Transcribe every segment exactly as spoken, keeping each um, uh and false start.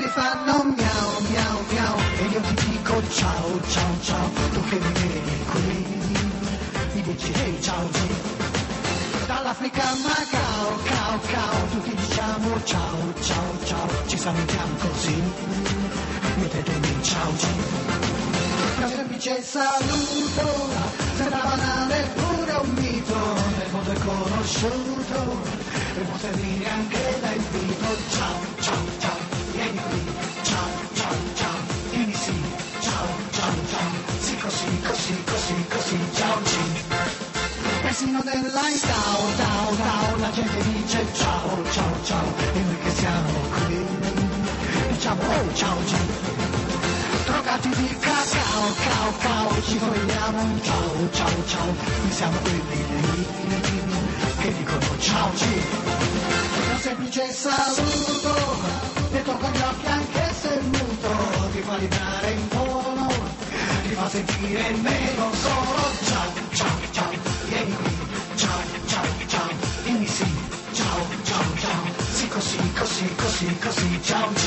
fanno miau miau miau e io ti dico ciao ciao ciao, tu che mi vedi qui mi dici ehi ciao G. Dall'Africa a Macao, cao cao, tutti diciamo ciao ciao ciao, ci salutiamo così, mettetemi ciao G. Un semplice saluto, sembra banale pure un mito, nel mondo è conosciuto, e può servire anche da invito. Ciao, ciao, ciao, vieni qui, ciao, ciao, ciao, vieni sì, ciao, ciao, ciao, sì così, così, così, così, ciao G. Persino nell'line down, down, down, la gente dice ciao, ciao, ciao, e noi che siamo qui, diciamo oh, ciao G. Drogati di cacao, cao, cao, ci vogliamo un ciao, ciao, ciao, noi siamo quelli lì, che dicono ciao G. Un semplice saluto, detto con gli occhi anche se muto, ti fa vibrare in tono, ti fa sentire meno solo, ciao, ciao, ciao, vieni qui, ciao, ciao, ciao, dimmi sì, ciao, ciao, ciao, sì così, così, così, così, ciao G.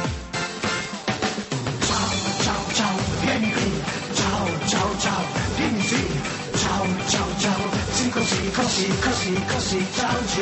Vieni qui, ciao, ciao, ciao, dimmi sì, ciao, ciao, ciao, sì così, così, così, così, ciao G.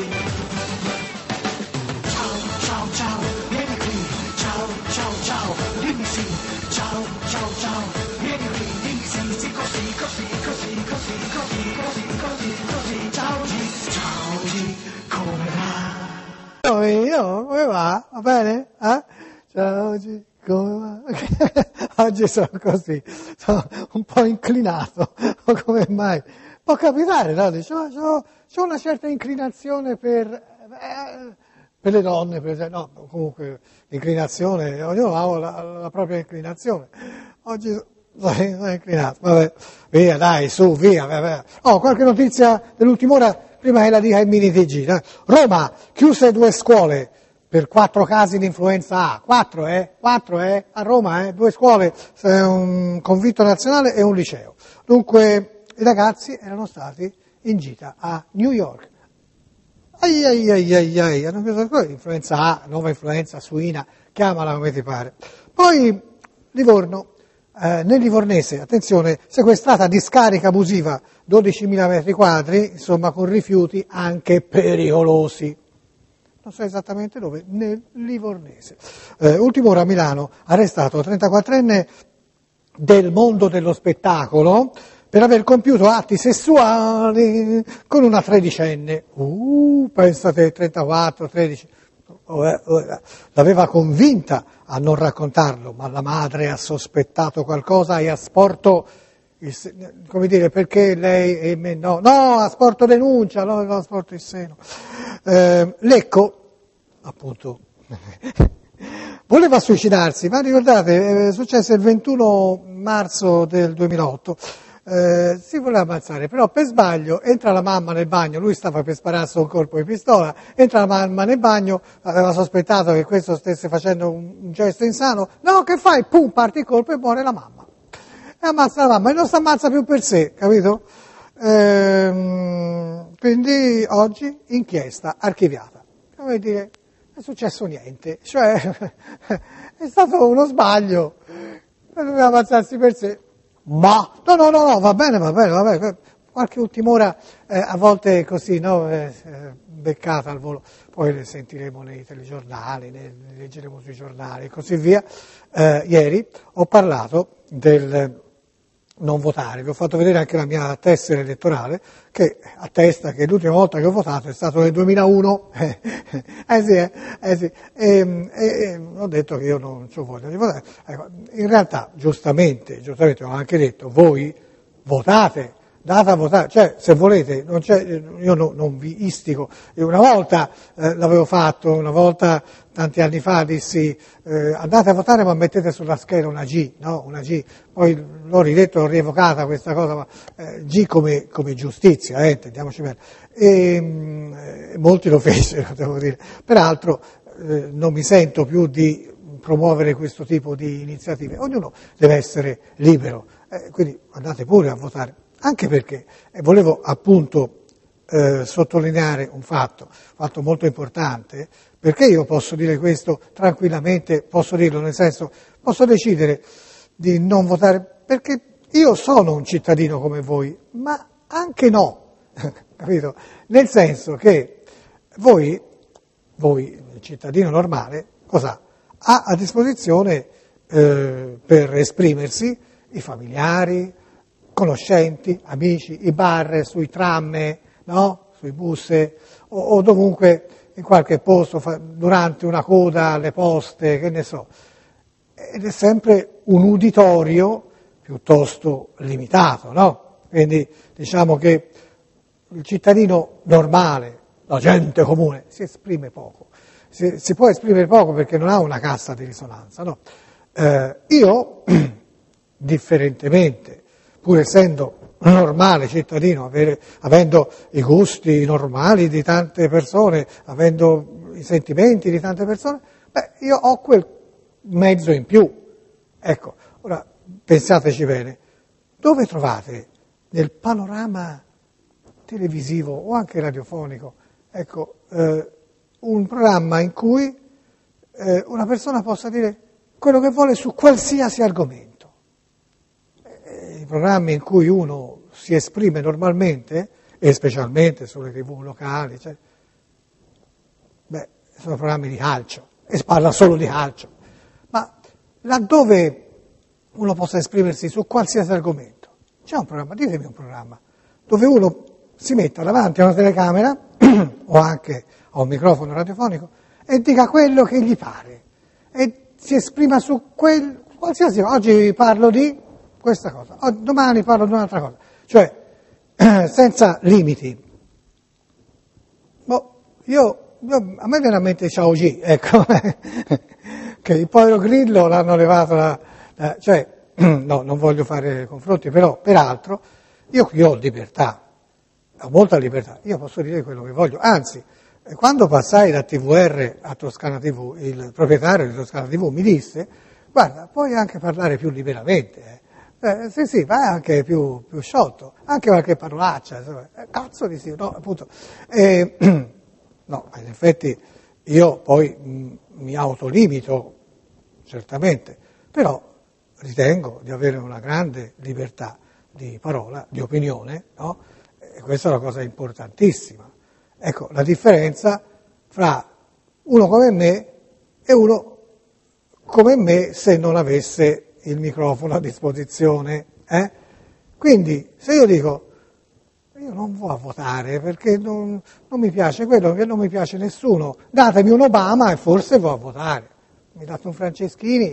Ciao, ciao, ciao, vieni qui, ciao, ciao, ciao, dimmi sì, ciao, ciao, ciao, vieni qui, dimmi sì, sì così, così, così, così, così, così, così, così, ciao G, ciao G, come va? Oh, io, come va? Va bene? Eh? Ciao G. Come va? Oggi sono così, sono un po' inclinato, come mai? Può capitare, no? Dice, ma c'ho, c'ho una certa inclinazione per, eh, per le donne, per esempio, no, comunque l'inclinazione, ognuno ha la, la propria inclinazione. Oggi sono inclinato, vabbè, via, dai, su, via, via, via. Oh, qualche notizia dell'ultima ora, prima che la dica il mini T G. Eh? Roma, chiuse due scuole per quattro casi di influenza A, quattro eh, quattro eh, a Roma eh, due scuole, un convitto nazionale e un liceo. Dunque i ragazzi erano stati in gita a New York. Ai ai ai ai ai, hanno preso influenza A, nuova influenza suina, chiamala come ti pare. Poi Livorno, eh, nel Livornese, attenzione, sequestrata discarica abusiva, dodicimila metri quadri, insomma con rifiuti anche pericolosi. Non so esattamente dove, nel Livornese. Eh, ultima ora a Milano, arrestato trentaquattrenne del mondo dello spettacolo per aver compiuto atti sessuali con una tredicenne. Uh, pensate, trentaquattro, tredici. L'aveva convinta a non raccontarlo, ma la madre ha sospettato qualcosa e ha sporto, il, come dire, perché lei e me no, no, ha sporto denuncia, no, ha sporto il seno. Eh, Lecco, appunto, voleva suicidarsi, ma ricordate, è successo il ventuno marzo del duemilaotto, eh, si voleva ammazzare, però per sbaglio entra la mamma nel bagno, lui stava per spararsi un colpo di pistola, entra la mamma nel bagno, aveva sospettato che questo stesse facendo un, un gesto insano, no, che fai? Pum, parte il colpo e muore la mamma. E ammazza la mamma, e non si ammazza più per sé, capito? Ehm, quindi oggi inchiesta archiviata. Come dire, è successo niente, cioè è stato uno sbaglio, doveva ammazzarsi per sé. Ma, no, no, no, no, va bene, va bene, va bene. Qualche ultima ora, eh, a volte così, no, eh, beccata al volo, poi le sentiremo nei telegiornali, le, le leggeremo sui giornali e così via. Eh, ieri ho parlato del non votare, vi ho fatto vedere anche la mia tessera elettorale che attesta che l'ultima volta che ho votato è stato nel duemilauno, eh sì, eh, eh sì, e, e, e ho detto che io non ho voglia di votare. Ecco, in realtà, giustamente, giustamente ho anche detto, voi votate, date a votare, cioè se volete, non c'è, io no, non vi istigo, una volta eh, l'avevo fatto, una volta tanti anni fa dissi eh, andate a votare ma mettete sulla scheda una G, no? Una G, poi l'ho ridetto, l'ho rievocata questa cosa, ma eh, G come, come giustizia, eh, intendiamoci bene, e mh, molti lo fecero, devo dire, peraltro eh, non mi sento più di promuovere questo tipo di iniziative, ognuno deve essere libero, eh, quindi andate pure a votare. Anche perché eh, volevo appunto eh, sottolineare un fatto, un fatto molto importante, perché io posso dire questo tranquillamente, posso dirlo nel senso, posso decidere di non votare, perché io sono un cittadino come voi, ma anche no, capito? Nel senso che voi, voi, il cittadino normale, cosa ha a disposizione eh, per esprimersi i familiari, conoscenti, amici, i bar, sui tram, no? Sui bus o, o dovunque in qualche posto, fa, durante una coda alle poste, che ne so. Ed è sempre un uditorio piuttosto limitato, no? Quindi diciamo che il cittadino normale, la gente comune, si esprime poco. Si, si può esprimere poco perché non ha una cassa di risonanza, no? Eh, io, differentemente, pur essendo normale cittadino, avere, avendo i gusti normali di tante persone, avendo i sentimenti di tante persone, beh, io ho quel mezzo in più. Ecco, ora pensateci bene, dove trovate nel panorama televisivo o anche radiofonico, ecco, eh, un programma in cui eh, una persona possa dire quello che vuole su qualsiasi argomento. I programmi in cui uno si esprime normalmente, e specialmente sulle tivù locali, cioè, beh, sono programmi di calcio, e si parla solo di calcio, ma laddove uno possa esprimersi su qualsiasi argomento, c'è un programma, ditemi un programma, dove uno si metta davanti a una telecamera, o anche a un microfono radiofonico, e dica quello che gli pare, e si esprima su quel, qualsiasi, oggi parlo di questa cosa, oh, domani parlo di un'altra cosa, cioè eh, senza limiti. Boh, io, io, a me viene a mente Ciao G, ecco, che il povero Grillo l'hanno levato, la, la, cioè, no, non voglio fare confronti, però, peraltro, io qui ho libertà, ho molta libertà, io posso dire quello che voglio, anzi, quando passai da T V R a Toscana tivù, il proprietario di Toscana tivù mi disse, guarda, puoi anche parlare più liberamente, eh. Eh, sì, sì, vai anche più, più sciolto, anche qualche parolaccia, insomma, eh, cazzo di sì, no, appunto. Eh, no, in effetti io poi mh, mi autolimito, certamente, però ritengo di avere una grande libertà di parola, di opinione, no? E questa è una cosa importantissima. Ecco, la differenza fra uno come me e uno come me se non avesse il microfono a disposizione. Eh? Quindi, se io dico, io non vado a votare perché non, non mi piace quello, che non mi piace nessuno, datemi un Obama e forse vado a votare. Mi date un Franceschini,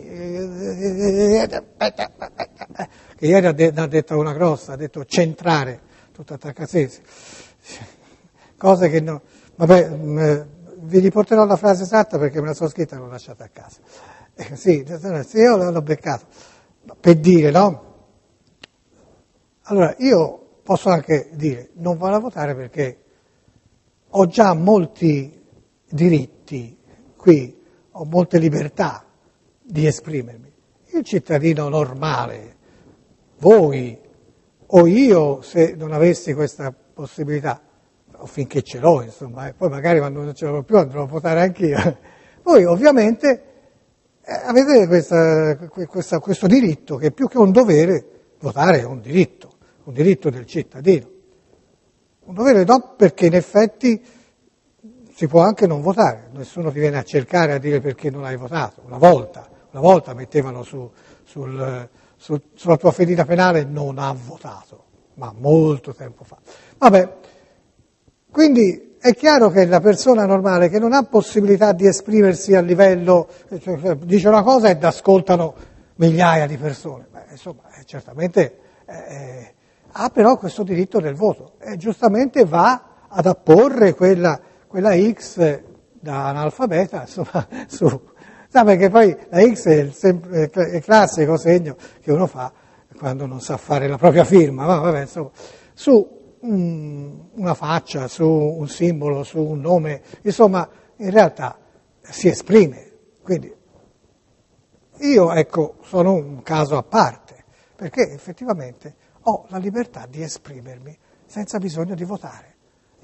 che ieri ne ha detta una grossa, ha detto centrare, tutta attaccasesi. Cose che no, vabbè, vi riporterò la frase esatta perché me la sono scritta e l'ho lasciata a casa. Eh, sì, io l'ho beccato, per dire, no? Allora, io posso anche dire, non vado a votare perché ho già molti diritti qui, ho molte libertà di esprimermi. Il cittadino normale, voi o io, se non avessi questa possibilità, o finché ce l'ho, insomma, e poi magari quando non ce l'ho più andrò a votare anch'io, voi ovviamente Eh, avete questa, questa, questo diritto che più che un dovere, votare è un diritto, un diritto del cittadino. Un dovere no, perché in effetti si può anche non votare, nessuno ti viene a cercare a dire perché non hai votato. Una volta, una volta mettevano su, sul, su, sulla tua fedina penale non ha votato, ma molto tempo fa. Vabbè, quindi è chiaro che la persona normale che non ha possibilità di esprimersi a livello, cioè, dice una cosa ed ascoltano migliaia di persone, beh, insomma, eh, certamente eh, ha però questo diritto del voto e giustamente va ad apporre quella, quella X da analfabeta, insomma, su, sa, perché poi la X è il, sempre, il classico segno che uno fa quando non sa fare la propria firma, ma vabbè, insomma, su una faccia, su un simbolo, su un nome, insomma, in realtà si esprime. Quindi io, ecco, sono un caso a parte, perché effettivamente ho la libertà di esprimermi senza bisogno di votare.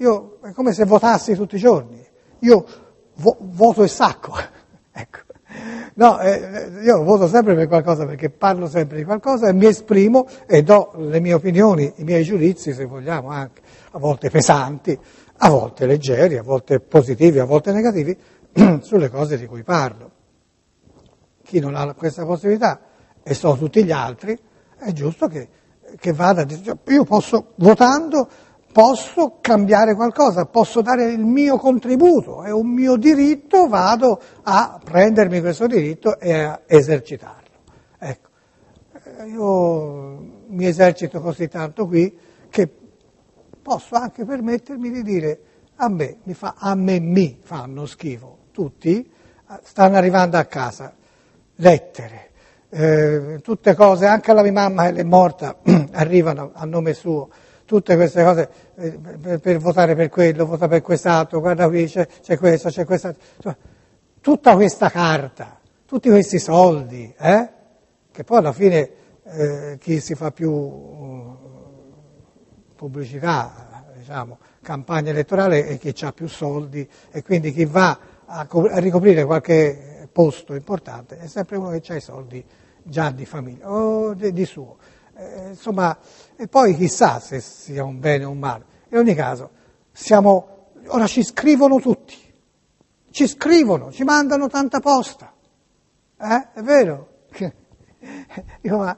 io è come se votassi tutti i giorni, io vo- voto il sacco, ecco. No, eh, io voto sempre per qualcosa perché parlo sempre di qualcosa e mi esprimo e do le mie opinioni, i miei giudizi, se vogliamo, anche a volte pesanti, a volte leggeri, a volte positivi, a volte negativi, sulle cose di cui parlo. Chi non ha questa possibilità, e so tutti gli altri, è giusto che, che vada, io posso, votando, posso cambiare qualcosa, posso dare il mio contributo, è un mio diritto, vado a prendermi questo diritto e a esercitarlo. Ecco, io mi esercito così tanto qui che posso anche permettermi di dire a me, mi fa, a me mi fanno schifo, tutti stanno arrivando a casa, lettere, eh, tutte cose, anche la mia mamma che è morta arrivano a nome suo, tutte queste cose eh, per, per votare per quello, vota per quest'altro, guarda qui c'è, c'è questo, c'è quest'altro, tutta questa carta, tutti questi soldi, eh, che poi alla fine eh, chi si fa più uh, pubblicità, diciamo, campagna elettorale è chi ha più soldi e quindi chi va a, co- a ricoprire qualche posto importante è sempre uno che ha i soldi già di famiglia o di, di suo. Eh, insomma, e poi chissà se sia un bene o un male. In ogni caso, siamo, ora ci scrivono tutti, ci scrivono, ci mandano tanta posta. Eh? È vero? Io, ma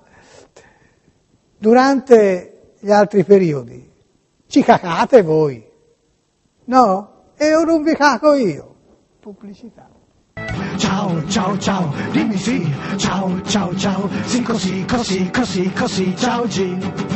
durante gli altri periodi ci cacate voi, no? E io non vi caco io. Pubblicità. Ciao, ciao, ciao, dimmi sì, ciao, ciao, ciao, sì così, così, così, così, ciao G.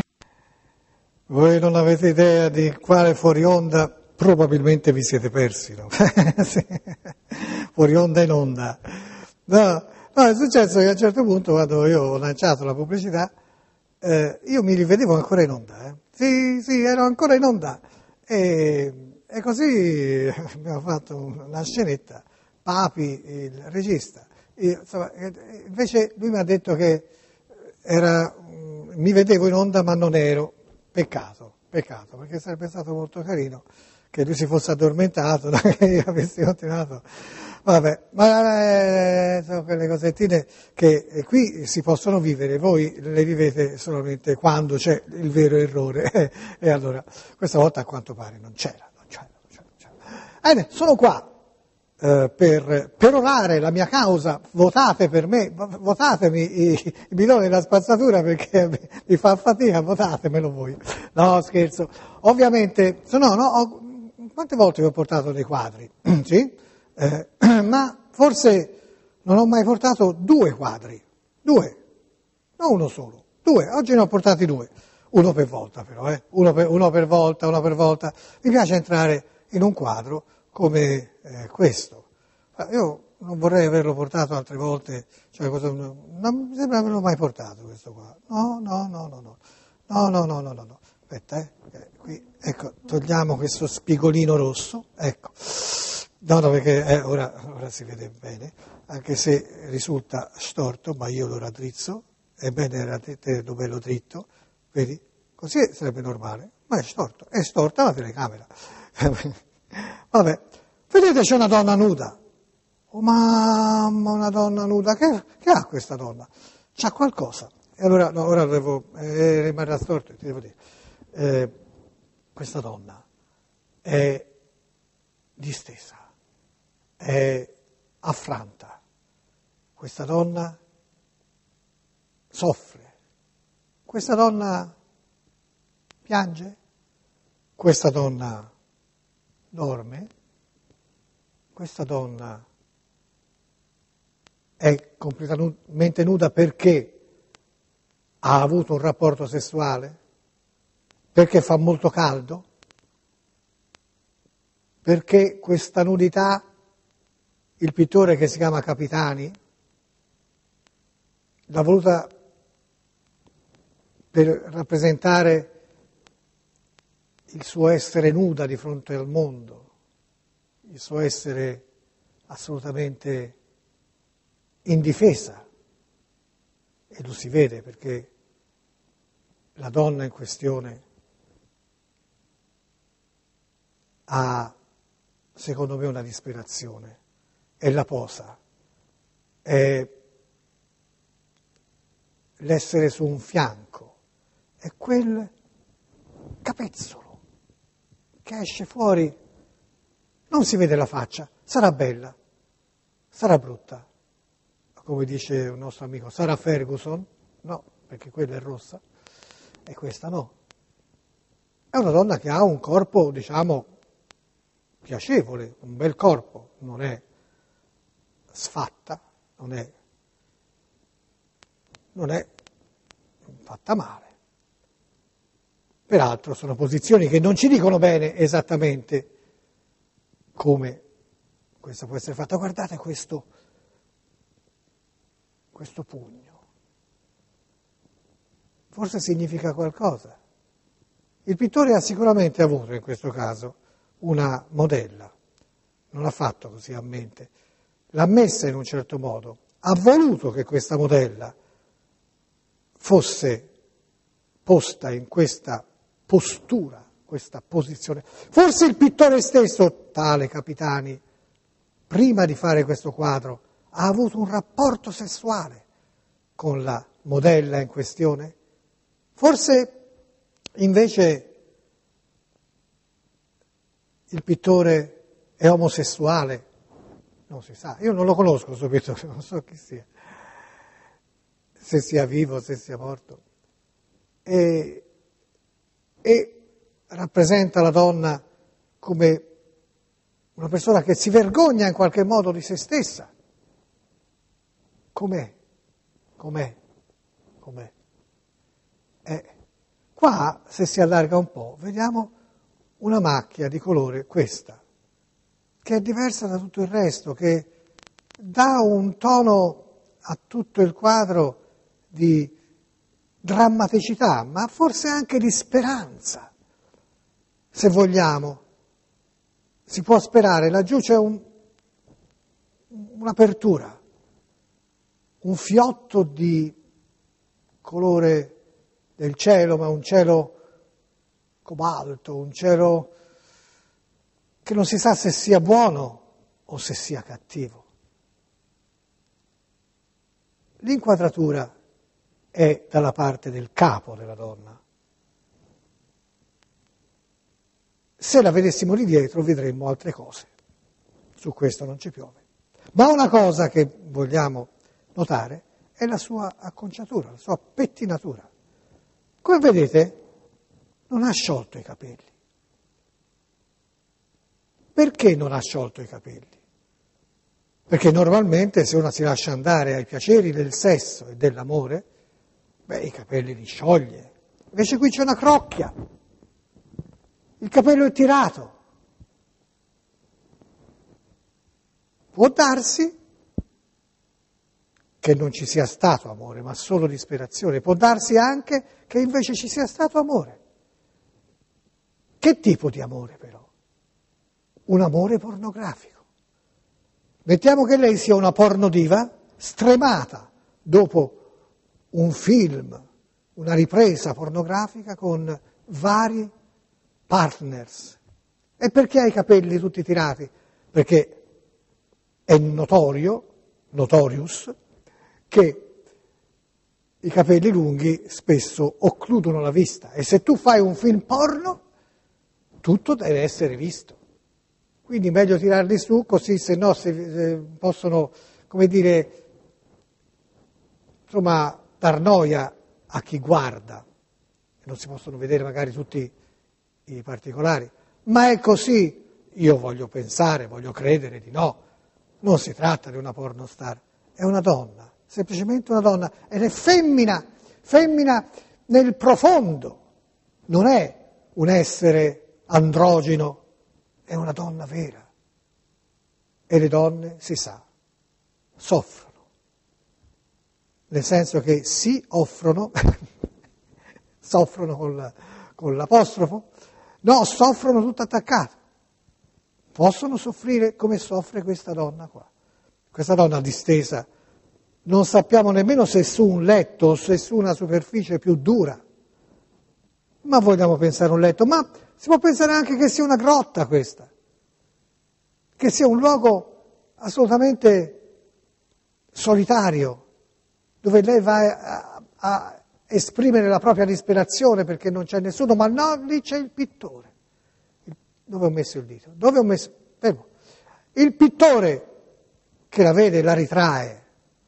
Voi non avete idea di quale fuori onda probabilmente vi siete persi, no? Sì. Fuori onda in onda. No, no, è successo che a un certo punto, quando io ho lanciato la pubblicità, eh, io mi rivedevo ancora in onda, eh. Sì, sì, ero ancora in onda. E, e così abbiamo fatto una scenetta. Papi, il regista, io, insomma, invece lui mi ha detto che era, mi vedevo in onda ma non ero, peccato, peccato, perché sarebbe stato molto carino che lui si fosse addormentato, che io avessi continuato, vabbè, ma eh, sono quelle cosettine che eh, qui si possono vivere, voi le vivete solamente quando c'è il vero errore, e allora questa volta a quanto pare non c'era, non c'era, non c'era, non c'era. Bene, sono qua. Uh, per perorare la mia causa, votate per me, votatemi i, i bidoni della spazzatura perché mi, mi fa fatica, votatemelo voi. No, scherzo. Ovviamente, no, no, ho, quante volte vi ho portato dei quadri? Sì? Eh, ma forse non ho mai portato due quadri, due, non uno solo, due, oggi ne ho portati due, uno per volta però, eh? uno, per, uno per volta, uno per volta. Mi piace entrare in un quadro come eh, questo. Io non vorrei averlo portato altre volte, cioè cosa, non mi sembra averlo mai portato questo qua. No, no, no, no, no, no, no, no, no, no, no. Aspetta, eh, eh, qui, ecco, togliamo questo spigolino rosso, ecco. No, no, perché eh, ora, ora si vede bene, anche se risulta storto, ma io lo raddrizzo, è bene tenerlo bello dritto, vedi? Così sarebbe normale, ma è storto, è storta la telecamera. Vabbè, vedete c'è una donna nuda. Oh mamma, una donna nuda, che, che ha questa donna? C'ha qualcosa. E allora, no, ora devo, eh, rimarrà storto, ti devo dire. Eh, questa donna è distesa, è affranta. Questa donna soffre. Questa donna piange. Questa donna dorme. Questa donna è completamente nuda perché ha avuto un rapporto sessuale, perché fa molto caldo, perché questa nudità, il pittore che si chiama Capitani, l'ha voluta per rappresentare il suo essere nuda di fronte al mondo, il suo essere assolutamente indifesa, e lo si vede perché la donna in questione ha, secondo me, una disperazione, è la posa, è l'essere su un fianco, è quel capezzolo che esce fuori, non si vede la faccia, sarà bella, sarà brutta, come dice un nostro amico, sarà Ferguson? No, perché quella è rossa e questa no. È una donna che ha un corpo, diciamo, piacevole, un bel corpo, non è sfatta, non è, non è fatta male. Peraltro sono posizioni che non ci dicono bene esattamente come questa può essere fatta. Guardate questo, questo pugno. Forse significa qualcosa. Il pittore ha sicuramente avuto in questo caso una modella, non l'ha fatto così a mente, l'ha messa in un certo modo, ha voluto che questa modella fosse posta in questa postura, questa posizione. Forse il pittore stesso, tale Capitani, prima di fare questo quadro, ha avuto un rapporto sessuale con la modella in questione. Forse invece il pittore è omosessuale, non si sa, io non lo conosco questo pittore, non so chi sia, se sia vivo, se sia morto, e, e rappresenta la donna come una persona che si vergogna in qualche modo di se stessa. Com'è? Com'è? Com'è? Eh, qua, se si allarga un po', vediamo una macchia di colore, questa, che è diversa da tutto il resto, che dà un tono a tutto il quadro di drammaticità, ma forse anche di speranza, se vogliamo. Si può sperare, laggiù c'è un, un'apertura, un fiotto di colore del cielo, ma un cielo cobalto, un cielo che non si sa se sia buono o se sia cattivo. L'inquadratura è dalla parte del capo della donna. Se la vedessimo di dietro vedremmo altre cose. Su questo non ci piove. Ma una cosa che vogliamo notare è la sua acconciatura, la sua pettinatura. Come vedete, non ha sciolto i capelli. Perché non ha sciolto i capelli? Perché normalmente se una si lascia andare ai piaceri del sesso e dell'amore, beh, i capelli li scioglie. Invece qui c'è una crocchia. Il capello è tirato. Può darsi che non ci sia stato amore, ma solo disperazione. Può darsi anche che invece ci sia stato amore. Che tipo di amore però? Un amore pornografico. Mettiamo che lei sia una pornodiva stremata dopo un film, una ripresa pornografica con vari partners. E perché ha i capelli tutti tirati? Perché è notorio, notorious, che i capelli lunghi spesso occludono la vista e se tu fai un film porno tutto deve essere visto. Quindi meglio tirarli su, così se no se, se possono, come dire, insomma, dar noia a chi guarda. Non si possono vedere magari tutti i particolari. Ma è così? Io voglio pensare, voglio credere di no. Non si tratta di una pornostar, è una donna, semplicemente una donna. Ed è femmina, femmina nel profondo. Non è un essere androgino. È una donna vera. E le donne, si sa, soffrono. Nel senso che si offrono, soffrono con, la, con l'apostrofo, no, soffrono tutto attaccato. Possono soffrire come soffre questa donna qua. Questa donna distesa, non sappiamo nemmeno se su un letto o se su una superficie più dura. Ma vogliamo pensare a un letto, ma si può pensare anche che sia una grotta questa, che sia un luogo assolutamente solitario, dove lei va a, a esprimere la propria disperazione perché non c'è nessuno, ma no, lì c'è il pittore. Dove ho messo il dito? Dove ho messo? Fermo. Il pittore che la vede, la ritrae.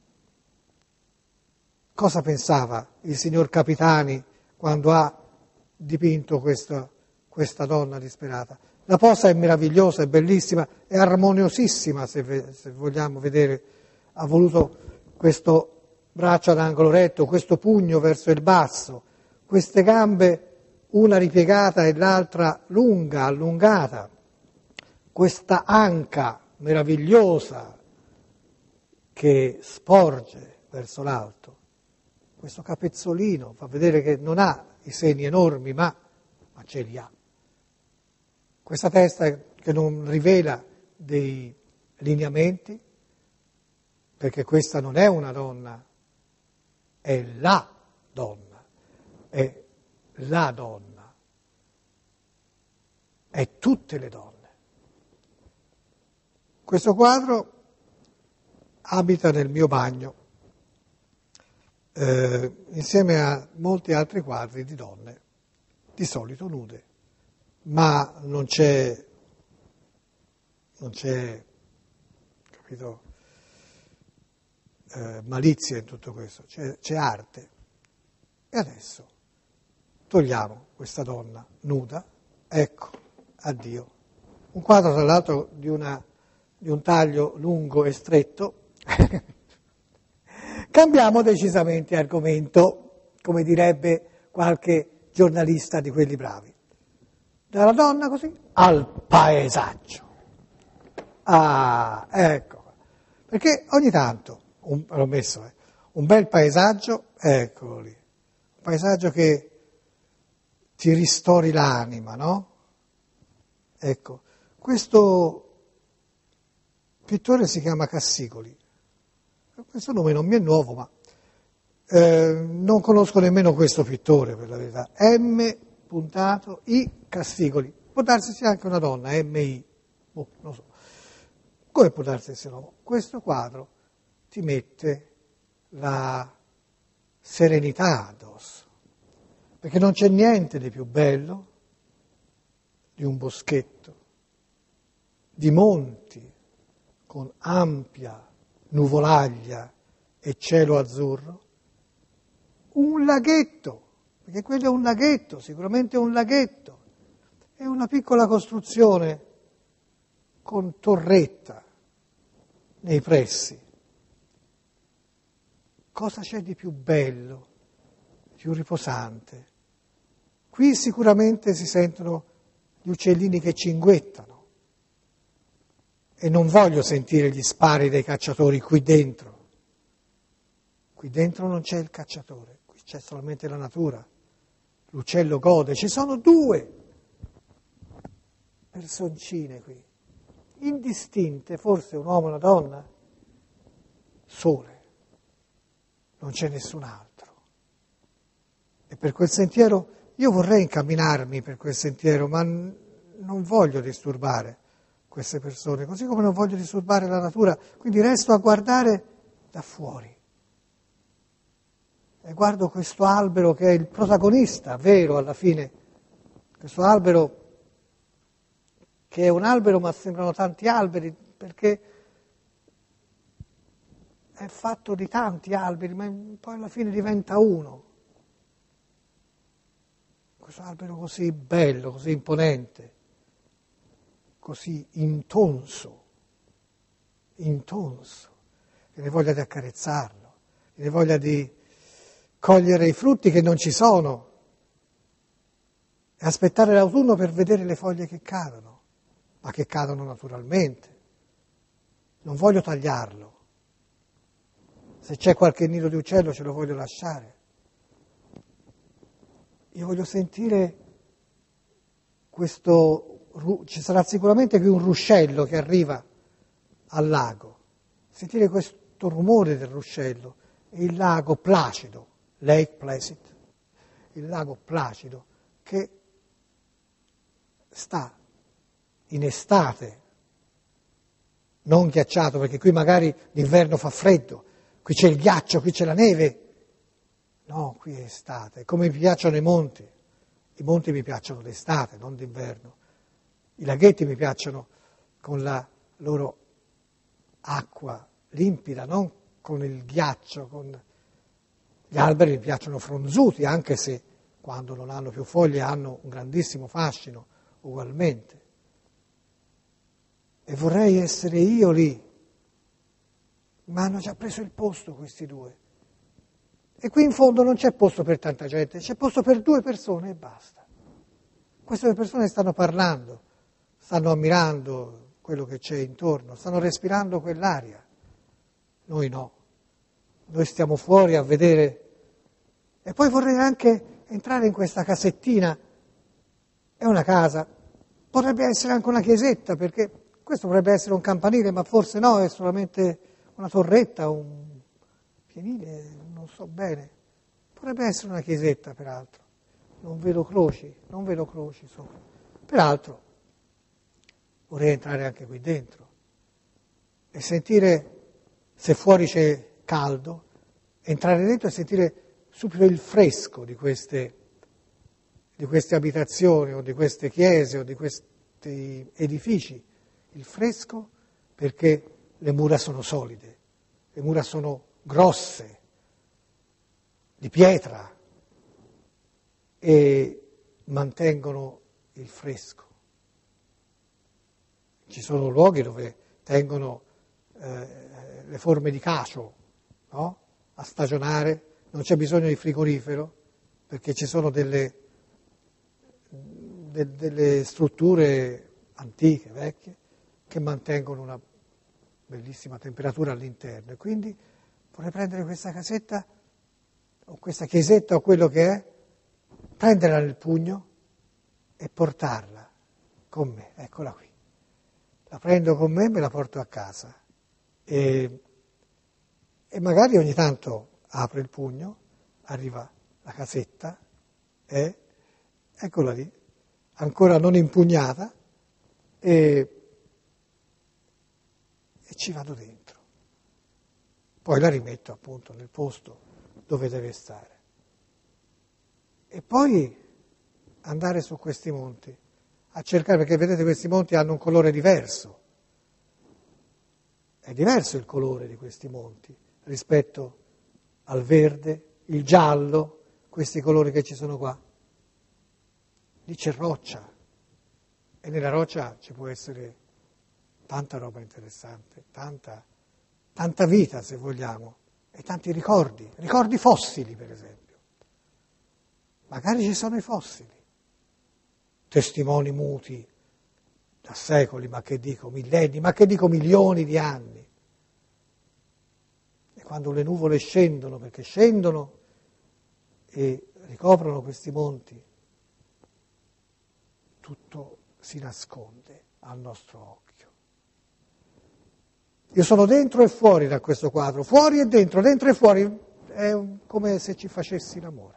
Cosa pensava il signor Capitani quando ha dipinto questa, questa donna disperata? La posa è meravigliosa, è bellissima, è armoniosissima, se, se vogliamo vedere. Ha voluto questo braccio ad angolo retto, questo pugno verso il basso, queste gambe, una ripiegata e l'altra lunga, allungata, questa anca meravigliosa che sporge verso l'alto, questo capezzolino fa vedere che non ha i seni enormi, ma, ma ce li ha. Questa testa che non rivela dei lineamenti, perché questa non è una donna, è la donna, è la donna, è tutte le donne. Questo quadro abita nel mio bagno, eh, insieme a molti altri quadri di donne, di solito nude, ma non c'è, non c'è, capito, eh, malizia in tutto questo, c'è, c'è arte. E adesso togliamo questa donna nuda, ecco, addio. Un quadro tra l'altro di, una, di un taglio lungo e stretto. Cambiamo decisamente argomento, come direbbe qualche giornalista di quelli bravi. Dalla donna così al paesaggio. Ah, ecco. Perché ogni tanto, un, l'ho messo, eh, un bel paesaggio, eccolo lì. Un paesaggio che ti ristori l'anima, no? Ecco, questo pittore si chiama Cassicoli. Questo nome non mi è nuovo, ma eh, non conosco nemmeno questo pittore, per la verità. M. puntato I. Cassicoli. Può darsi sia anche una donna, M I. Oh, non so. Come può darsi sia un uomo? Questo quadro ti mette la serenità addosso, perché non c'è niente di più bello di un boschetto, di monti con ampia nuvolaglia e cielo azzurro, un laghetto, perché quello è un laghetto, sicuramente un laghetto, è una piccola costruzione con torretta nei pressi. Cosa c'è di più bello, più riposante? Qui sicuramente si sentono gli uccellini che cinguettano e non voglio sentire gli spari dei cacciatori qui dentro. Qui dentro non c'è il cacciatore, qui c'è solamente la natura. L'uccello gode, ci sono due personcine qui, indistinte, forse un uomo e una donna, sole. Non c'è nessun altro. E per quel sentiero, io vorrei incamminarmi per quel sentiero, ma n- non voglio disturbare queste persone, così come non voglio disturbare la natura, quindi resto a guardare da fuori. E guardo questo albero che è il protagonista vero alla fine, questo albero che è un albero ma sembrano tanti alberi, perché è fatto di tanti alberi, ma poi alla fine diventa uno. Questo albero così bello, così imponente, così intonso, intonso, che ne voglia di accarezzarlo, che ne voglia di cogliere i frutti che non ci sono e aspettare l'autunno per vedere le foglie che cadono, ma che cadono naturalmente. Non voglio tagliarlo. Se c'è qualche nido di uccello ce lo voglio lasciare. Io voglio sentire questo, ci sarà sicuramente qui un ruscello che arriva al lago, sentire questo rumore del ruscello, il lago placido, Lake Placid, il lago placido, che sta in estate, non ghiacciato, perché qui magari d'inverno fa freddo, qui c'è il ghiaccio, qui c'è la neve. No, qui è estate, come mi piacciono i monti. I monti mi piacciono d'estate, non d'inverno. I laghetti mi piacciono con la loro acqua limpida, non con il ghiaccio. Con... Gli alberi mi piacciono fronzuti, anche se quando non hanno più foglie hanno un grandissimo fascino ugualmente. E vorrei essere io lì, ma hanno già preso il posto questi due. E qui in fondo non c'è posto per tanta gente, c'è posto per due persone e basta. Queste due persone stanno parlando, stanno ammirando quello che c'è intorno, stanno respirando quell'aria. Noi no, noi stiamo fuori a vedere. E poi vorrei anche entrare in questa casettina, è una casa, potrebbe essere anche una chiesetta, perché questo potrebbe essere un campanile, ma forse no, è solamente una torretta, un pienile, non so bene. Potrebbe essere una chiesetta, peraltro. Non vedo croci, non vedo croci sopra. Peraltro, vorrei entrare anche qui dentro e sentire, se fuori c'è caldo, entrare dentro e sentire subito il fresco di queste, di queste abitazioni o di queste chiese o di questi edifici. Il fresco perché le mura sono solide, le mura sono grosse, di pietra, e mantengono il fresco. Ci sono luoghi dove tengono eh, le forme di cacio, no? A stagionare, non c'è bisogno di frigorifero, perché ci sono delle, de, delle strutture antiche, vecchie, che mantengono una bellissima temperatura all'interno. E quindi vorrei prendere questa casetta, o questa chiesetta, o quello che è, prenderla nel pugno e portarla con me. Eccola qui. La prendo con me e me la porto a casa. E, e magari ogni tanto apro il pugno, arriva la casetta, e eccola lì, ancora non impugnata, e, e ci vado dentro. Poi la rimetto appunto nel posto dove deve stare. E poi andare su questi monti a cercare, perché vedete questi monti hanno un colore diverso. È diverso il colore di questi monti rispetto al verde, il giallo, questi colori che ci sono qua. Lì c'è roccia e nella roccia ci può essere tanta roba interessante, tanta, tanta vita se vogliamo, e tanti ricordi, ricordi fossili per esempio. Magari ci sono i fossili, testimoni muti da secoli, ma che dico millenni, ma che dico milioni di anni. E quando le nuvole scendono, perché scendono e ricoprono questi monti, tutto si nasconde al nostro occhio. Io sono dentro e fuori da questo quadro, fuori e dentro, dentro e fuori, è come se ci facessi l'amore.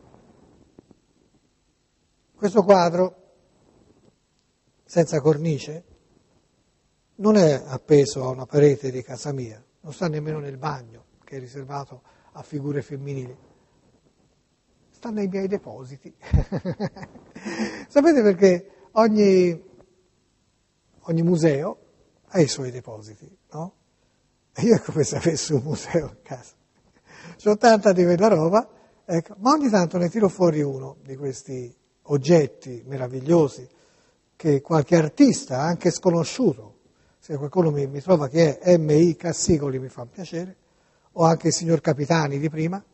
Questo quadro, senza cornice, non è appeso a una parete di casa mia, non sta nemmeno nel bagno, che è riservato a figure femminili, sta nei miei depositi. Sapete perché ogni, ogni museo ha i suoi depositi, no? E io è come se avessi un museo a casa. C'ho tanta di quella roba, ecco, ma ogni tanto ne tiro fuori uno di questi oggetti meravigliosi che qualche artista, anche sconosciuto, se qualcuno mi, mi trova che è M I Cassicoli mi fa piacere, o anche il signor Capitani di prima,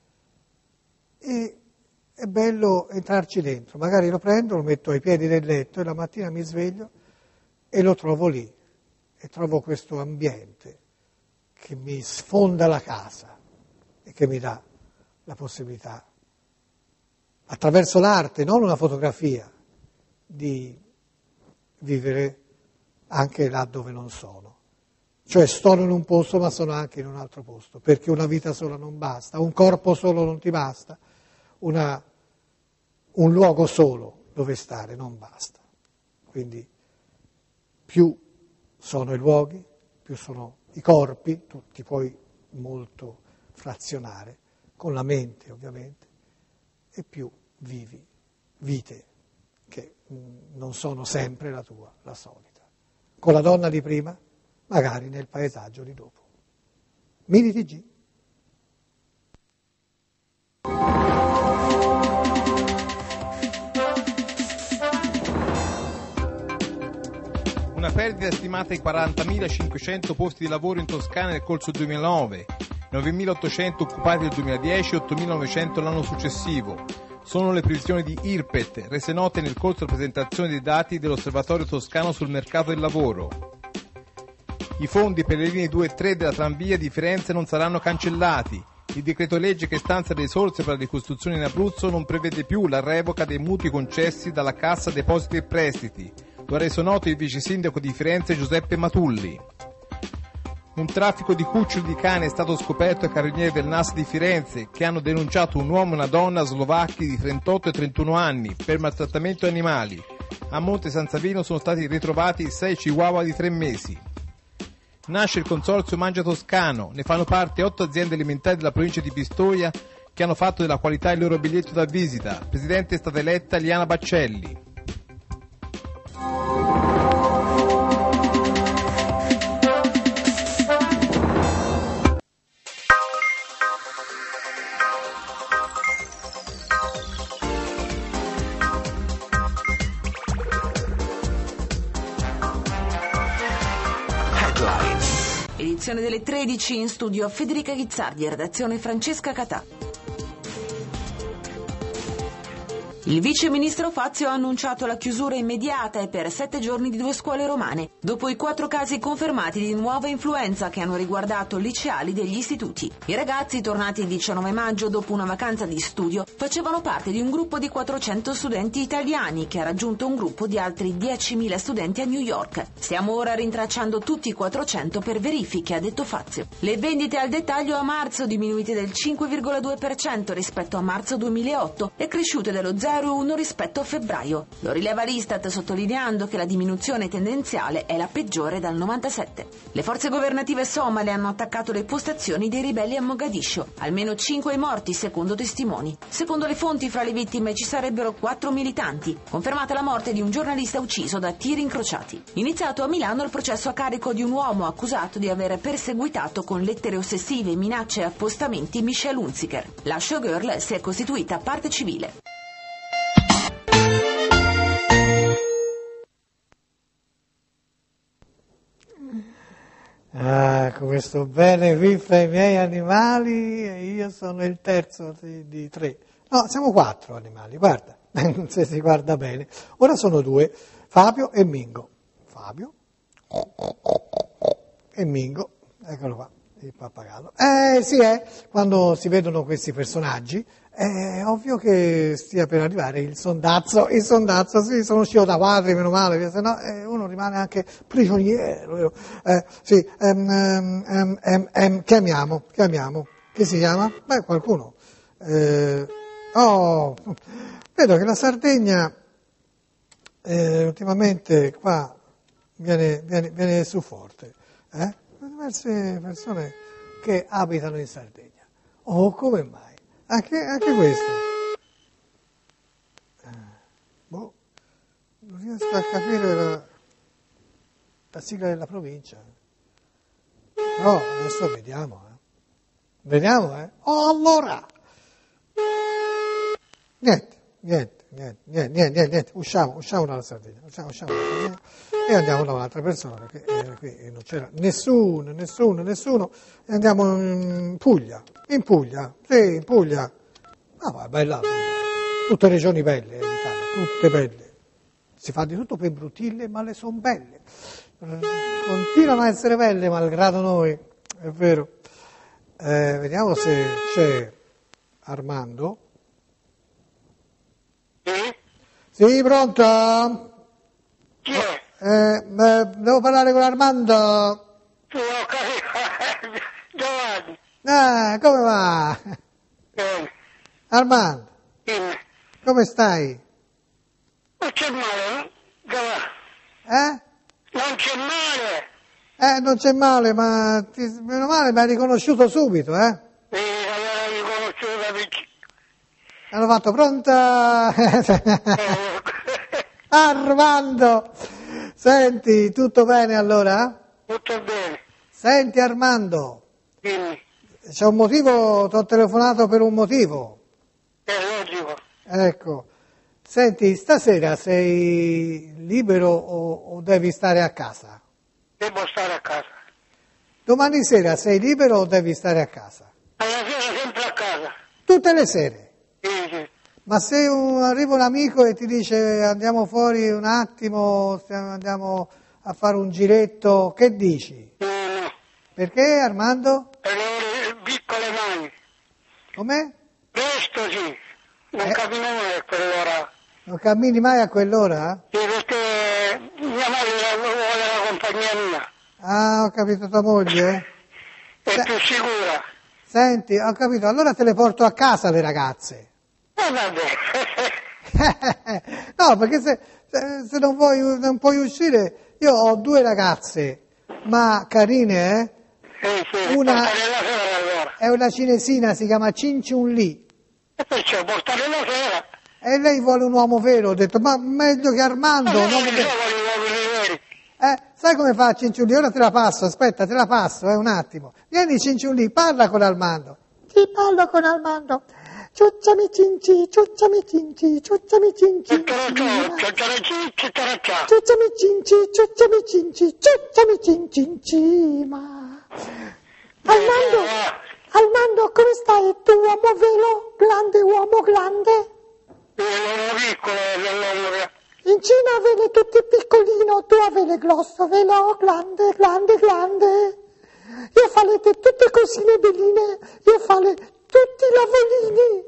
e è bello entrarci dentro, magari lo prendo, lo metto ai piedi del letto e la mattina mi sveglio e lo trovo lì, e trovo questo ambiente che mi sfonda la casa e che mi dà la possibilità, attraverso l'arte, non una fotografia, di vivere anche là dove non sono. Cioè sto in un posto ma sono anche in un altro posto, perché una vita sola non basta, un corpo solo non ti basta, una, un luogo solo dove stare non basta. Quindi più sono i luoghi, più sono i corpi, tu ti puoi molto frazionare, con la mente ovviamente, e più vivi vite che mh, non sono sempre la tua, la solita. Con la donna di prima, magari nel paesaggio di dopo. Mini T G. Una perdita stimata in quarantamilacinquecento posti di lavoro in Toscana nel corso del duemilanove, novemilaottocento occupati nel duemiladieci e ottomilanovecento l'anno successivo. Sono le previsioni di I R P E T, rese note nel corso della presentazione dei dati dell'Osservatorio Toscano sul mercato del lavoro. I fondi per le linee due e tre della tranvia di Firenze non saranno cancellati. Il decreto legge che stanzia le risorse per la ricostruzione in Abruzzo non prevede più la revoca dei mutui concessi dalla Cassa Depositi e Prestiti. Lo ha reso noto il vice sindaco di Firenze Giuseppe Matulli. Un traffico di cuccioli di cane è stato scoperto ai carabinieri del N A S di Firenze, che hanno denunciato un uomo e una donna slovacchi di trentotto e trentuno anni per maltrattamento animali. A Monte San Savino sono stati ritrovati sei chihuahua di tre mesi. Nasce il consorzio Mangia Toscano, ne fanno parte otto aziende alimentari della provincia di Pistoia che hanno fatto della qualità il loro biglietto da visita. Presidente è stata eletta Liana Baccelli. Edizione delle tredici, in studio Federica Ghizzardi, redazione Francesca Catà. Il vice ministro Fazio ha annunciato la chiusura immediata e per sette giorni di due scuole romane, dopo i quattro casi confermati di nuova influenza che hanno riguardato liceali degli istituti. I ragazzi, tornati il diciannove maggio dopo una vacanza di studio, facevano parte di un gruppo di quattrocento studenti italiani che ha raggiunto un gruppo di altri diecimila studenti a New York. Stiamo ora rintracciando tutti i quattrocento per verifiche, ha detto Fazio. Le vendite al dettaglio a marzo, diminuite del cinque virgola due per cento rispetto a marzo duemilaotto e cresciute dello zero virgola uno rispetto a febbraio. Lo rileva l'Istat, sottolineando che la diminuzione tendenziale è la peggiore dal novantasette. Le forze governative somale hanno attaccato le postazioni dei ribelli a Mogadiscio. Almeno cinque i morti, secondo testimoni. Secondo le fonti, fra le vittime ci sarebbero quattro militanti. Confermata la morte di un giornalista ucciso da tiri incrociati. Iniziato a Milano il processo a carico di un uomo accusato di aver perseguitato con lettere ossessive, minacce e appostamenti Michelle Hunziker. La showgirl si è costituita parte civile. Ah, come sto bene qui fra i miei animali e io sono il terzo di, di tre. No, siamo quattro animali, guarda, se si guarda bene. Ora sono due, Fabio e Mingo. Fabio e Mingo, eccolo qua, il pappagallo. Eh sì, eh, quando si vedono questi personaggi è ovvio che stia per arrivare il sondazzo, il sondazzo, sì, sono uscito da quadri, meno male, se no eh, uno rimane anche prigioniero. Eh, sì, ehm, ehm, ehm, ehm, chiamiamo, chiamiamo, chi si chiama? Beh, qualcuno. Eh, oh, vedo che la Sardegna eh, ultimamente qua viene, viene, viene su forte, eh? Diverse persone che abitano in Sardegna. Oh, come mai? Anche, anche questo. Eh, boh, non riesco a capire la, la sigla della provincia. Però adesso vediamo, eh. Vediamo, eh. Oh, allora! Niente, niente, niente, niente, niente, niente. Usciamo, usciamo dalla Sardegna, usciamo, usciamo dalla Sardegna e andiamo da un'altra persona, perché eh, qui non c'era nessuno, nessuno, nessuno. E andiamo in Puglia. In Puglia, sì, in Puglia. Ah, ma è bella Puglia. Tutte regioni belle, eh, d'Italia, tutte belle. Si fa di tutto per bruttirle, ma le sono belle. Continuano a essere belle, malgrado noi, è vero. Eh, vediamo se c'è Armando. Sì, pronto? Chi è? Eh, eh, devo parlare con Armando. Tu ho capito. Giovanni. Ah, come va? Bene. Armando. Dimmi. Come stai? Non c'è male, no? Eh? Non c'è male. Eh, non c'è male, ma ti, meno male mi hai riconosciuto subito, eh? Sì, allora riconosciuto da vicino. Hanno fatto pronta. Armando! Senti, tutto bene allora? Tutto bene. Senti Armando, Dimmi. c'è un motivo, ti ho telefonato per un motivo. È logico. Ecco, senti, stasera sei libero o, o devi stare a casa? Devo stare a casa. Domani sera sei libero o devi stare a casa? Alla sera sempre a casa. Tutte le sere. Sì, sì. Ma se un, arriva un amico e ti dice andiamo fuori un attimo, stiamo- andiamo a fare un giretto, che dici? No, no. Perché Armando? Per le piccole mani. Com'è? Presto sì. Non Eh. cammino mai a quell'ora. Non cammini mai a quell'ora? Sì, perché mia moglie vuole la compagnia mia. Ah, ho capito tua moglie. È Beh. più sicura. Senti, ho capito, allora te le porto a casa le ragazze. E vabbè. No, perché se, se, se non, vuoi, non puoi uscire, io ho due ragazze, ma carine, eh? Sì, sì, Una- portare la sera allora. È una cinesina, si chiama Cin Chun Li. E perciò portare la sera. E lei vuole un uomo vero, ho detto, ma meglio che Armando. Ma un non uomo li vero. sono gli uomini veri. Eh, sai come fa Cin Chun Li? Ora te la passo, aspetta, te la passo, eh, un attimo. Vieni Cin Chun Li, parla con Armando. Sì, parlo con Armando. Ciucciami cinci, ciucciami cinci, ciucciami cinci. Ciocciaracciò, ciocciaracci, ciocciaraccià. Ciucciami cinci, ciucciami cinci, ciucciami cincincì, ma... Armando, Armando, come stai? Tu uomo vero, grande uomo grande? L'uomo piccolo è l'uomo. In Cina vele tutti piccolino, tu avele grosso, velo, grande, grande, grande. Io falete tutte cosine belline, io fale tutti lavolini.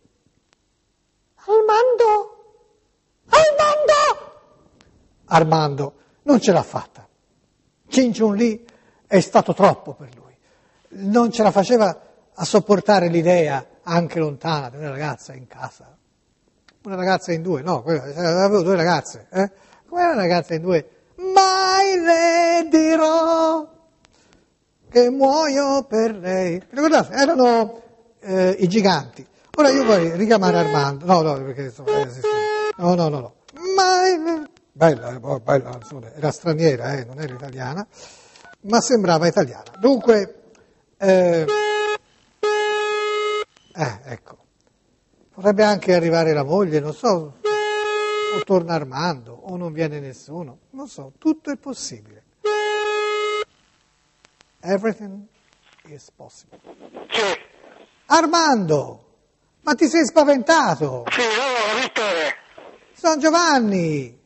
Armando, Armando! Armando non ce l'ha fatta. Cin Chun Li è stato troppo per lui. Non ce la faceva a sopportare l'idea, anche lontana, di una ragazza in casa. Una ragazza in due, no, quella- avevo due ragazze, eh? Come una ragazza in due? Mai le dirò che muoio per lei. Vi ricordate? Erano eh, i giganti. Ora io vorrei richiamare Armando. No, no, perché insomma, eh, sì, sì. no, no, no, no. Mai le... Bella, eh, oh, bella canzone. Era straniera, eh, non era italiana, ma sembrava italiana. Dunque, eh, eh, ecco. Potrebbe anche arrivare la moglie, non so, o torna Armando, o non viene nessuno, non so, tutto è possibile. Everything is possible. Sì, Armando, ma ti sei spaventato? sì, no, Vittore. Sono Giovanni.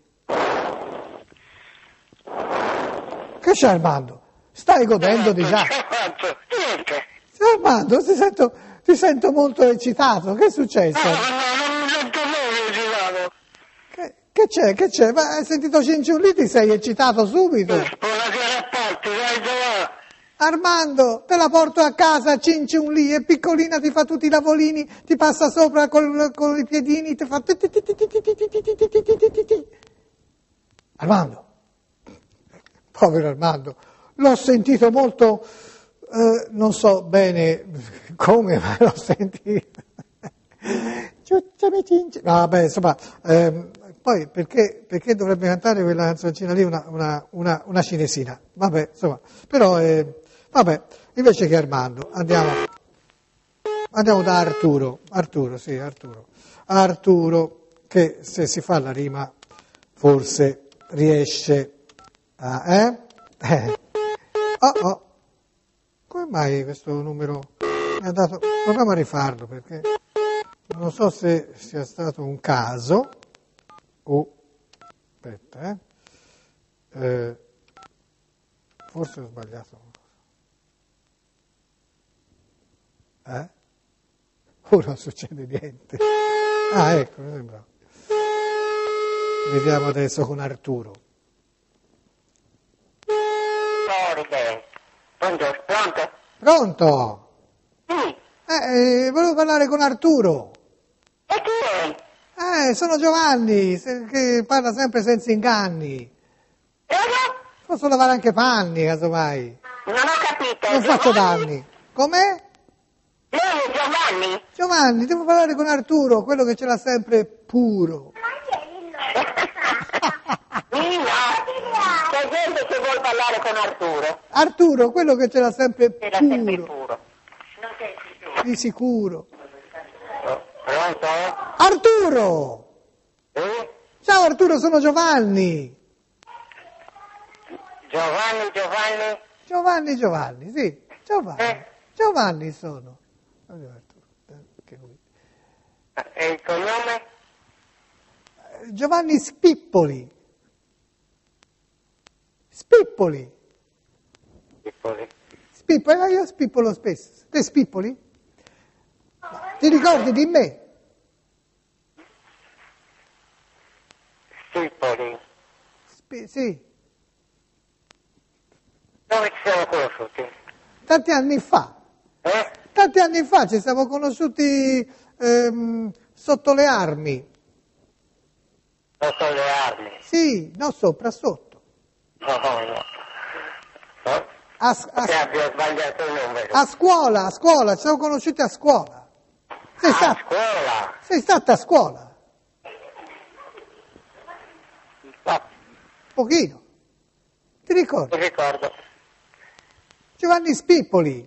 Che c'è Armando? Stai godendo di già. Che ho fatto? Niente. Armando, ti sento, ti sento molto eccitato, che è successo? No, no, non mi sento mai girato. Che, che c'è, che c'è? Ma hai sentito Cin Chun Li, ti sei eccitato subito? Buonasera a Porti, dai, dai. Armando, te la porto a casa, Cin Chun Li, è piccolina, ti fa tutti i lavolini, ti passa sopra col- con i piedini, ti fa... ti- ti- ti- ti- ti- ti- ti- ti- ti- ti- ti- ti- ti- ti. Armando, povero Armando, l'ho sentito molto, eh, non so bene come, ma l'ho sentito. Ciucciami cinci. No, vabbè, insomma, ehm, poi perché, perché dovrebbe cantare quella canzoncina lì una, una, una, una cinesina? Vabbè, insomma, però, eh, vabbè, invece che Armando, andiamo, andiamo da Arturo, Arturo, sì, Arturo, Arturo, che se si fa la rima forse riesce a, eh? eh. Oh, oh, come mai questo numero mi ha dato, proviamo a rifarlo perché non so se sia stato un caso o, aspetta, eh, eh forse ho sbagliato. Eh? Ora non succede niente. Ah, ecco, mi sembra. Vediamo adesso con Arturo. Pronto? Pronto? Pronto? Pronto? Sì. Eh, eh, volevo parlare con Arturo. E chi è? Eh, sono Giovanni, se- che parla sempre senza inganni. Prego? Posso lavare anche panni, casomai. Non ho capito. Non faccio Giovanni? danni. Com'è? Lei è Giovanni? Giovanni, devo parlare con Arturo, quello che ce l'ha sempre puro. Nino, c'è gente che vuol parlare con Arturo. Arturo, quello che ce l'ha sempre Era sempre puro. puro. Di sicuro. Pronto? Arturo! Sì? Ciao Arturo, sono Giovanni. Giovanni, Giovanni? Giovanni, Giovanni, sì. Giovanni. Eh? Giovanni sono. Oddio, Arturo, eh, che lui. E il cognome? Eh, Giovanni Spippoli. Spippoli. Pippoli. Spippoli, eh, io spippolo spesso. Te spippoli? Ti ricordi di me? Pippoli. Spi- sì, Dove ci siamo conosciuti? tanti anni fa. Eh? Tanti anni fa ci siamo conosciuti ehm, sotto le armi. Sotto le armi. Sì, no, sopra, sotto. No, no, no. No? A, s- a Che s- abbia sbagliato il numero. a scuola, a scuola, ci siamo conosciuti a scuola. Sei, A sta- scuola. sei stata a scuola? No, Pochino. Ti ricordi? mi ricordo. Giovanni Spippoli.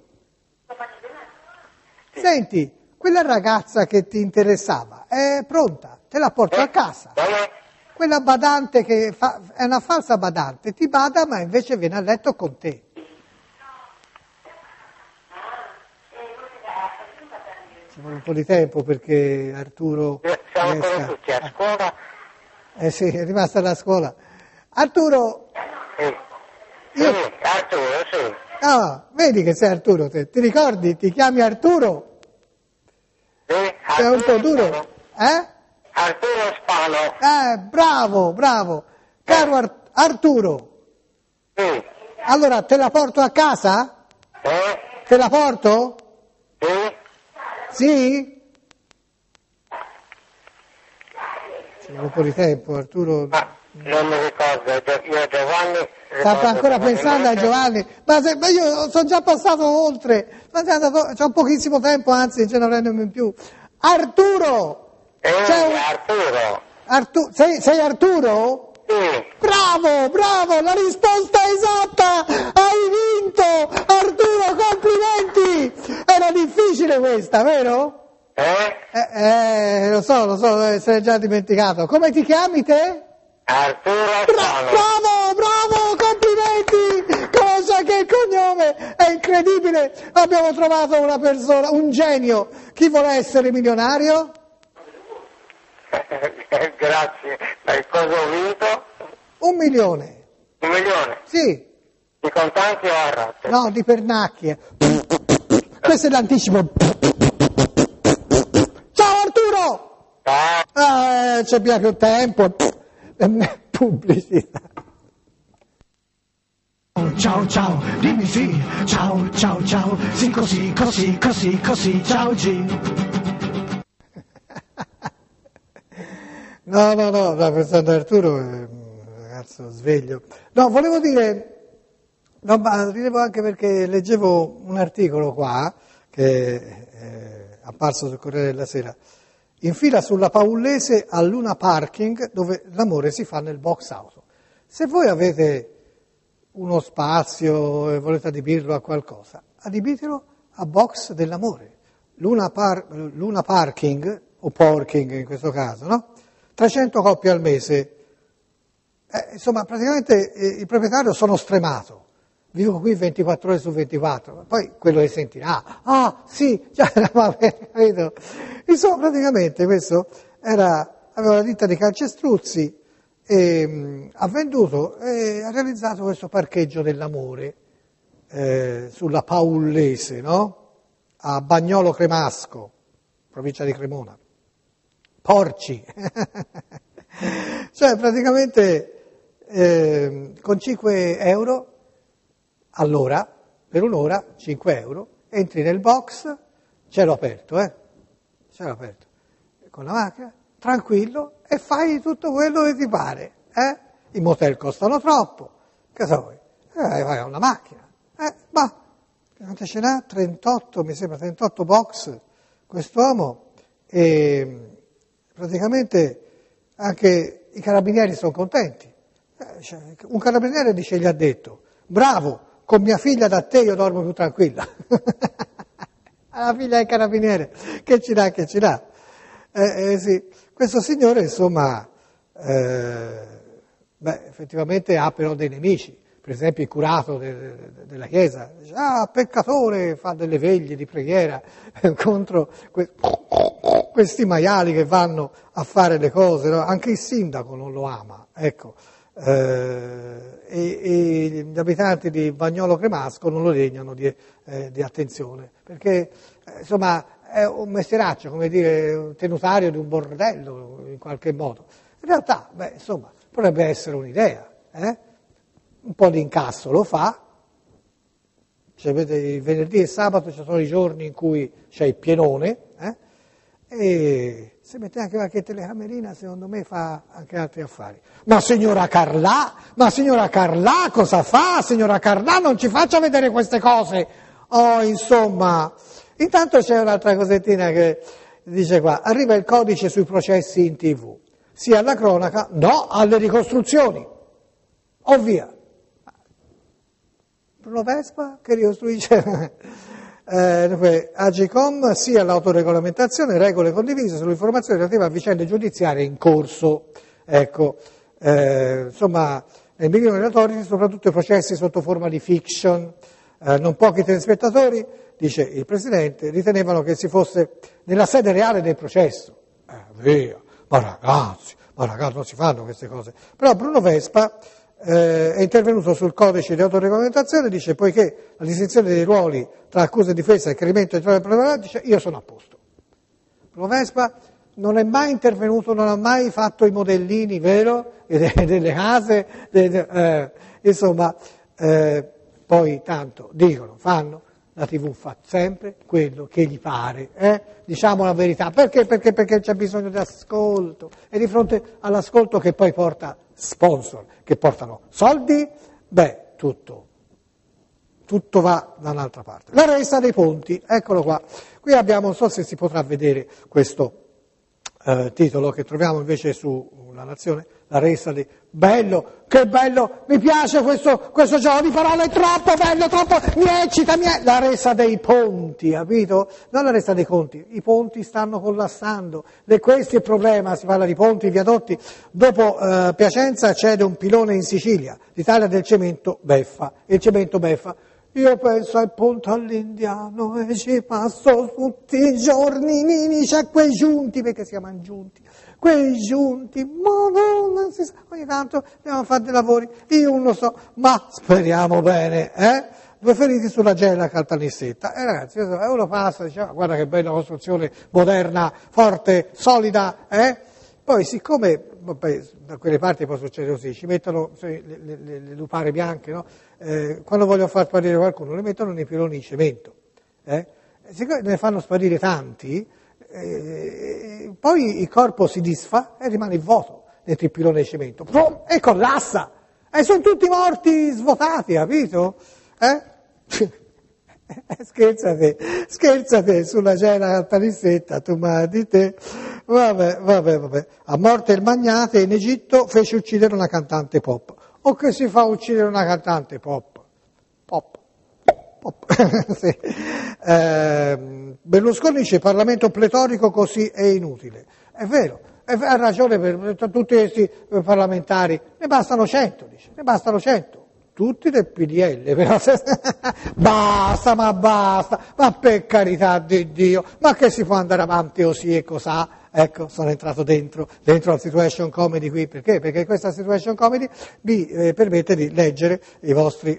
Senti, quella ragazza che ti interessava è pronta, te la porto a casa. Come? Quella badante che fa, è una falsa badante, ti bada ma invece viene a letto con te. Ci vuole un po' di tempo perché Arturo... Siamo riesca- conosciuti a scuola. Eh sì, è rimasta alla scuola. Arturo, Sì. Io- Sì, Arturo, sì. ah, vedi che sei Arturo, te. Ti ricordi? Ti chiami Arturo? Sì, Sei un po' Arturo duro. Spano. Eh? Arturo Spano. Eh, bravo, bravo. Caro Ar- Arturo, Sì. allora te la porto a casa? Eh? Te la porto? Sì? Sì? Ci vuole un po' di tempo, Arturo. Ma non mi ricordo, io Giovanni... Sta ricordo ancora pensando a probabilmente- Giovanni, ma, se, ma io sono già passato oltre, ma c'è andato- c'ho pochissimo tempo, anzi non ce ne avrei nemmeno più. Arturo! Eh, C'è un- Arturo. Artu- sei, sei Arturo? Sì. Bravo, bravo, la risposta è esatta! Hai vinto! Arturo, complimenti! Era difficile questa, vero? Eh? Eh, eh, lo so, lo so, eh, se l'hai già dimenticato. Come ti chiami te? Arturo Bra- Spano. bravo, bravo, complimenti! Cosa che il cognome è incredibile! Abbiamo trovato una persona, un genio. Chi vuole essere milionario? Grazie. E cosa ho vinto? Un milione. Un milione. Sì, Di contanti o a rate? no, di pernacchie. Questo è l'anticipo. Ciao Arturo! Ah, Ah, c'è più tempo. Pubblicità. Ciao ciao, dimmi sì, ciao ciao ciao, sì così, così, così, così, ciao G. No, no, no, no, pensando a Arturo, è un ragazzo sveglio. No, volevo dire, no, ma rilevo anche perché leggevo un articolo qua, che è apparso sul Corriere della Sera, in fila sulla Paullese a Luna Parking, dove l'amore si fa nel box auto. Se voi avete uno spazio e volete adibirlo a qualcosa, adibitelo a box dell'amore. Luna, par- Luna Parking, o Parking in questo caso, no? trecento coppie al mese. Eh, insomma, praticamente eh, il proprietario sono stremato. Vivo qui ventiquattro ore su ventiquattro, poi quello che sentirà, ah sì, già eravamo, capito? Insomma, praticamente questo era, aveva la ditta di calcestruzzi e mh, ha venduto e ha realizzato questo parcheggio dell'amore eh, sulla Paullese, no? A Bagnolo Cremasco, provincia di Cremona. Porci. Cioè praticamente eh, con cinque euro all'ora, per un'ora, cinque euro, entri nel box, cielo aperto, eh? Cielo aperto. Con la macchina, tranquillo e fai tutto quello che ti pare. Eh? I motel costano troppo, che so vuoi? Eh, vai a una macchina. Eh, ma quante ce n'ha? trentotto, mi sembra, trentotto box quest'uomo, e praticamente anche i carabinieri sono contenti. Eh, cioè, un carabiniere dice, gli ha detto, bravo, con mia figlia da te io dormo più tranquilla. La figlia del carabiniere, che ci dà, che ci dà. Eh, eh, sì. Questo signore, insomma, eh, beh, effettivamente ha però dei nemici. Per esempio il curato de, de, della Chiesa dice, ah, peccatore, fa delle veglie di preghiera contro que- questi maiali che vanno a fare le cose, no? Anche il sindaco non lo ama, ecco. Eh, e, e gli abitanti di Bagnolo Cremasco non lo degnano di, eh, di attenzione, perché eh, insomma è un mestieraccio, come dire, un tenutario di un bordello in qualche modo. In realtà, beh, insomma, potrebbe essere un'idea, eh? Un po' di incasso lo fa, cioè, vedete, il venerdì e sabato ci sono i giorni in cui c'è il pienone, eh? E se mette anche qualche telecamerina, secondo me fa anche altri affari. Ma signora Carlà, ma signora Carlà cosa fa? Signora Carlà non ci faccia vedere queste cose. Oh, insomma, intanto c'è un'altra cosettina che dice qua, arriva il codice sui processi in tv, sia alla cronaca, no alle ricostruzioni, o via. Bruno Vespa che ricostruisce eh, Agicom sia l'autoregolamentazione, regole condivise sull'informazione relativa a vicende giudiziarie in corso. Ecco, eh, insomma, nel milione della Torri, soprattutto i processi sotto forma di fiction. Eh, non pochi telespettatori, dice il Presidente, ritenevano che si fosse nella sede reale del processo. Eh, via, ma ragazzi, ma ragazzi, non si fanno queste cose. Però Bruno Vespa Eh, è intervenuto sul codice di autoregolamentazione, dice poiché la distinzione dei ruoli tra accusa e difesa e chiarimento del problema, dice io sono a posto. Bruno Vespa non è mai intervenuto, non ha mai fatto i modellini, vero? Delle case, delle, eh, insomma, eh, poi tanto dicono, fanno, la tivù fa sempre quello che gli pare, eh? Diciamo la verità, perché? Perché? Perché c'è bisogno di ascolto, e di fronte all'ascolto che poi porta sponsor, che portano soldi, beh, tutto, tutto va da un'altra parte. La resa dei ponti, eccolo qua, qui abbiamo, non so se si potrà vedere questo eh, titolo che troviamo invece su La Nazione, la resa dei... Bello, che bello, mi piace questo, questo gioco di parole, è troppo bello, troppo, mi eccita, mi è... La resa dei ponti, capito? Non la resa dei conti, i ponti stanno collassando, e questo è il problema, si parla di ponti, viadotti. Dopo eh, Piacenza cede un pilone in Sicilia, l'Italia del cemento beffa, il cemento beffa. Io penso al ponte all'Indiano e ci passo tutti i giorni, nini, c'è quei giunti, perché si chiamano giunti, quei giunti, madonna, si sa, ogni tanto andiamo a fare dei lavori, io non lo so, ma speriamo bene, eh? Due feriti sulla gela Caltanissetta, e ragazzi, uno passa e dice, ah, guarda che bella costruzione, moderna, forte, solida, eh? Poi siccome, vabbè, da quelle parti può succedere così, ci mettono le, le, le, le lupare bianche, no? Eh, quando vogliono far sparire qualcuno le mettono nei piloni di cemento, eh? Siccome ne fanno sparire tanti, eh, poi il corpo si disfa e rimane il vuoto dentro il pilone di cemento, Pum, e collassa, e sono tutti morti svuotati, capito? Eh? scherzate, scherzate sulla cena Caltanissetta, tu ma di te, vabbè, vabbè, vabbè. A morte il magnate in Egitto fece uccidere una cantante pop. O che si fa uccidere una cantante pop? Pop, pop. Sì. Eh, Berlusconi dice Parlamento pletorico così è inutile. È vero, ha ragione per, per tutti questi parlamentari, ne bastano cento, dice, ne bastano cento. Tutti del P D L, però basta, ma basta, ma per carità di Dio, ma che si può andare avanti così e cos'ha? Ecco, sono entrato dentro, dentro la situation comedy qui, perché? Perché questa situation comedy vi eh, permette di leggere i vostri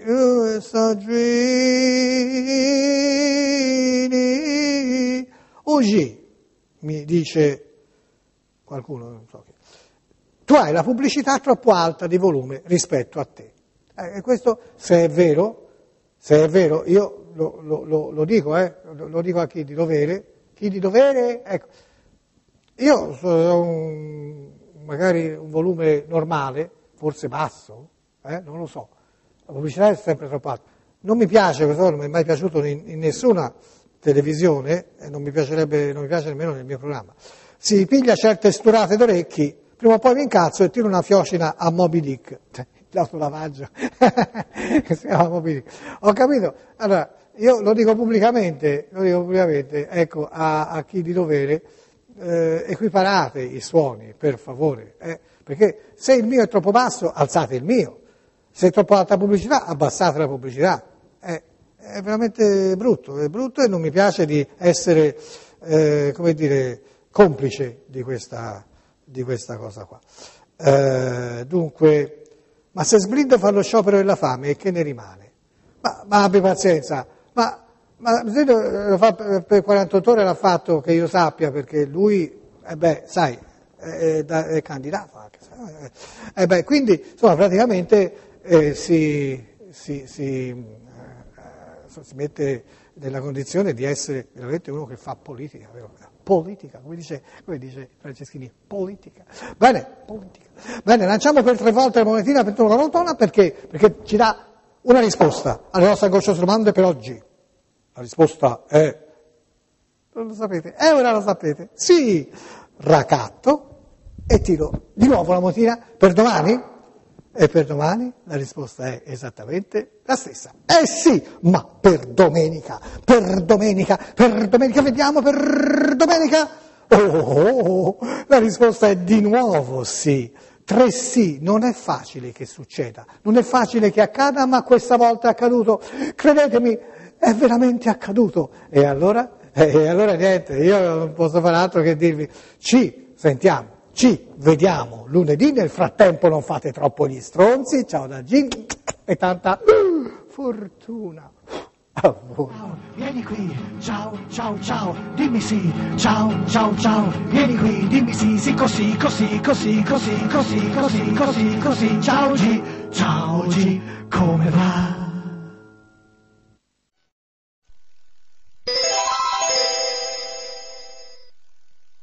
messaggini. Oggi, mi dice qualcuno, non so chi, tu hai la pubblicità troppo alta di volume rispetto a te. E eh, questo, se è vero, se è vero, io lo, lo, lo, lo dico, eh, lo, lo dico a chi di dovere, chi di dovere, ecco, io ho un, magari un volume normale, forse basso, eh, non lo so, la pubblicità è sempre troppo alta. Non mi piace, questo non mi è mai piaciuto in, in nessuna televisione e non mi piacerebbe, non mi piace nemmeno nel mio programma. Si piglia certe sturate d'orecchi, prima o poi mi incazzo e tiro una fiocina a Moby Dick, l'autolavaggio, si chiama Moby Dick. Ho capito? Allora, io lo dico pubblicamente, lo dico pubblicamente, ecco, a, a chi di dovere, eh, equiparate i suoni, per favore, eh, perché se il mio è troppo basso, alzate il mio, se è troppo alta pubblicità, abbassate la pubblicità. Eh, è veramente brutto, è brutto e non mi piace di essere, eh, come dire, complice di questa, di questa cosa qua. Eh, dunque, ma se Sblind fa lo sciopero della fame, e che ne rimane? Ma, ma abbi pazienza, ma, ma Sblind lo fa per quarantotto ore, l'ha fatto che io sappia, perché lui, eh beh, sai, è, è, è candidato anche, sai, eh beh, quindi, insomma, praticamente eh, si, si, si, eh, si mette nella condizione di essere veramente uno che fa politica, vero? Politica, come dice, come dice Franceschini, politica. Bene, politica. Bene, lanciamo per tre volte la monetina per una voltona perché, perché ci dà una risposta alle nostre angosciose domande per oggi. La risposta è, non lo sapete, eh ora lo sapete, sì, racatto, e tiro di nuovo la monetina per domani. E per domani la risposta è esattamente la stessa. Eh sì, ma per domenica, per domenica, per domenica, vediamo, per domenica. Oh, oh, oh, la risposta è di nuovo sì. Tre sì, non è facile che succeda, non è facile che accada, ma questa volta è accaduto. Credetemi, è veramente accaduto. E allora? E allora niente, io non posso fare altro che dirvi, ci sentiamo. Ci vediamo lunedì, nel frattempo non fate troppo gli stronzi, ciao da Gin e tanta fortuna a voi. Ciao, vieni qui, ciao, ciao, ciao, dimmi sì, ciao, ciao, ciao, vieni qui, dimmi sì, sì, così, così, così, così, così, così, così, così, ciao G, ciao G, come va?